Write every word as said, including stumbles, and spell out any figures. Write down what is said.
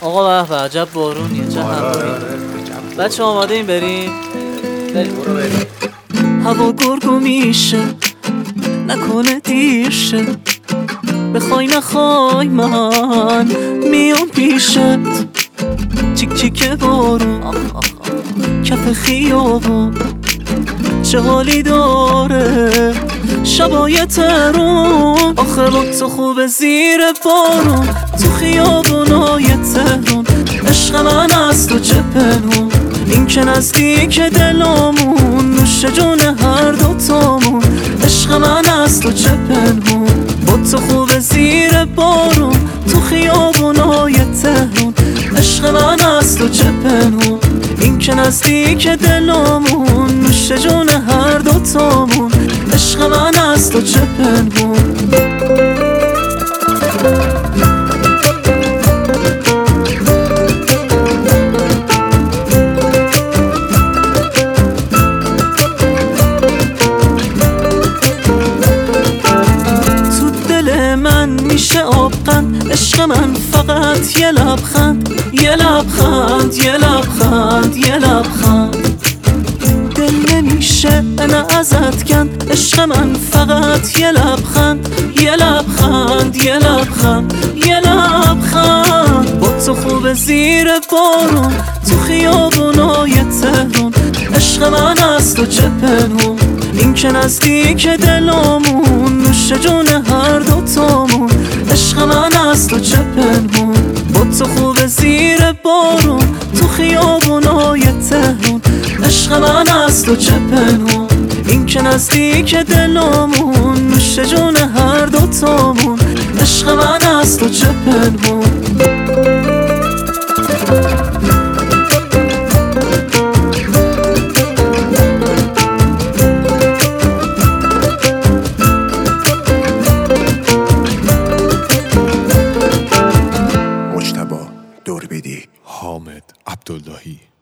آقا به به عجب بارونیه، چه هوایی. بچه آماده این بریم؟ بریم برو بریم. هوا گرگو میشه نکنه دیر شه، بخوای نخوای من میام پیشت. چیک چیک بارون کف خیابون چه حالی داره شبای تهرون. آخه با تو خوبه زیر بارون تو خیابونای تهرون. عشق من از تو چه پنهون، این که نزدیک دلامون، نوش جون هر دوتامون. عشق من از تو چه پنهون، با تو خوبه زیر بارون تو خیابونای تهرون. عشق من از تو چه پنهون، این که نزدیک دلامون، نوش جون هر دوتامون. عشق من از تو چه پنهون. تو دل من میشه آبقند، عشق من فقط یه لبخند، یه لبخند یه لبخند یه لبخند. دل نمیشه انا ازت کند، عشق من فقط یه لبخند، یه لبخند یه لبخند یه لبخند. با تو خوبه زیر بارون تو خیابونای تهرون. عشق من از تو چه پنهون، این که نزدیک دلامون، نوش جون هر دوتامون. عشق من از تو چه پنهون، با تو خوبه زیر بارون تو خیابونای تهرون. عشق من از تو چه پنهون، این که نزدیک دلامون، نوش جون هر دوتامون. عشق من از تو چه پنهون. مجتبی دوربیدی، حامد عبداللهی.